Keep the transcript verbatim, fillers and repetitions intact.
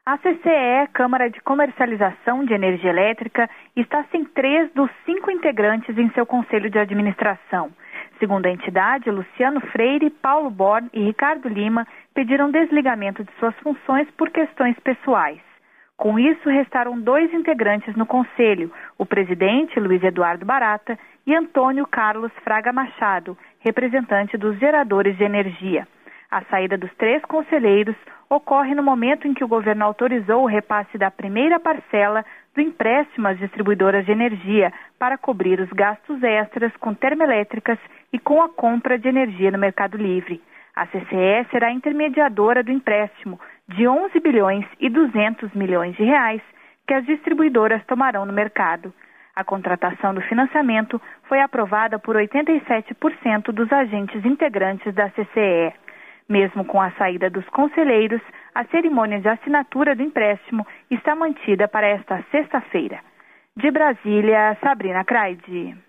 A C C E, Câmara de Comercialização de Energia Elétrica, está sem três dos cinco integrantes em seu conselho de administração. Segundo a entidade, Luciano Freire, Paulo Born e Ricardo Lima pediram desligamento de suas funções por questões pessoais. Com isso, restaram dois integrantes no conselho, o presidente, Luiz Eduardo Barata, e Antônio Carlos Fraga Machado, representante dos geradores de energia. A saída dos três conselheiros ocorre no momento em que o governo autorizou o repasse da primeira parcela do empréstimo às distribuidoras de energia para cobrir os gastos extras com termoelétricas e com a compra de energia no Mercado Livre. A C C E será intermediadora do empréstimo de onze bilhões e duzentos milhões de reais que as distribuidoras tomarão no mercado. A contratação do financiamento foi aprovada por oitenta e sete por cento dos agentes integrantes da C C E. Mesmo com a saída dos conselheiros, a cerimônia de assinatura do empréstimo está mantida para esta sexta-feira. De Brasília, Sabrina Craide.